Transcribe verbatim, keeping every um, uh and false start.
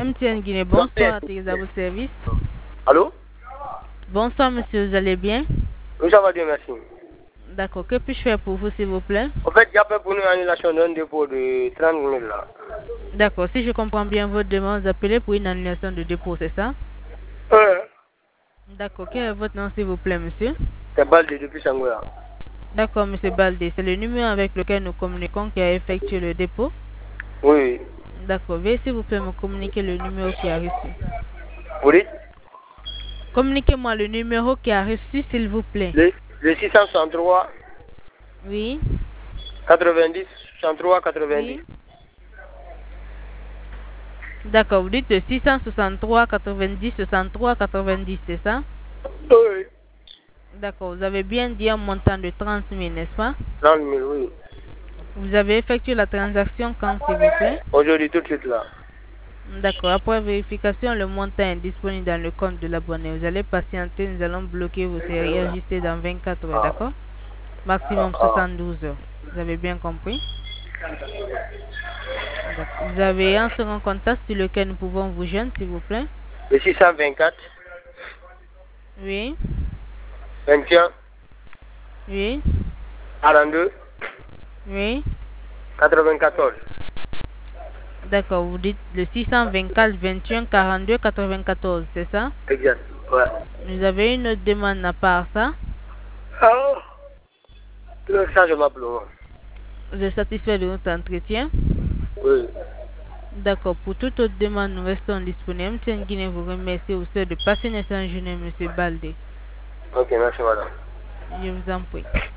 M T N Guinée, bonsoir, à votre service. Allô? Bonsoir, monsieur, vous allez bien? Oui, ça va bien, merci. D'accord, que puis-je faire pour vous, s'il vous plaît? En fait, il y a pas pour nous une annulation d'un dépôt de trente mille là. D'accord, si je comprends bien votre demande, vous appelez pour une annulation de dépôt, c'est ça? Oui. D'accord, quel est votre nom, s'il vous plaît, monsieur? C'est Baldé depuis Sangoya. D'accord, monsieur Baldé, c'est le numéro avec lequel nous communiquons qui a effectué le dépôt? Oui. D'accord, veuillez s'il vous plaît me communiquer le numéro qui a reçu. Vous dites? Communiquez-moi le numéro qui a reçu, s'il vous plaît. Le, le six cent soixante-trois. Oui. quatre-vingt-dix, soixante-trois, quatre-vingt-dix. Oui. D'accord, vous dites le six cent soixante-trois, quatre-vingt-dix, soixante-trois, quatre-vingt-dix, c'est ça? Oui. D'accord, vous avez bien dit un montant de trente mille, n'est-ce pas? trente mille, oui. Vous avez effectué la transaction quand, s'il vous plaît? Aujourd'hui, tout de suite là. D'accord, après vérification, le montant est disponible dans le compte de l'abonné. Vous allez patienter, nous allons bloquer vos séries enregistrées dans vingt-quatre heures, d'accord? Maximum soixante-douze heures. Vous avez bien compris? Vous avez un second contact sur lequel nous pouvons vous joindre, s'il vous plaît? Le six cent vingt-quatre. Oui. vingt et un. Oui. quarante-deux. Oui. quatre-vingt-quatorze. D'accord, vous dites le six cent vingt-quatre, vingt et un, quarante-deux, quatre-vingt-quatorze, c'est ça? Exact, ouais. Vous avez une autre demande à part ça? Ah. Le changement pour le moment. Vous êtes satisfait de notre entretien? Oui. D'accord, pour toute autre demande, nous restons disponibles. M T N Guinée vous remercie au sein de passer une excellente journée, monsieur Baldé. Ok, merci madame. Je vous en prie.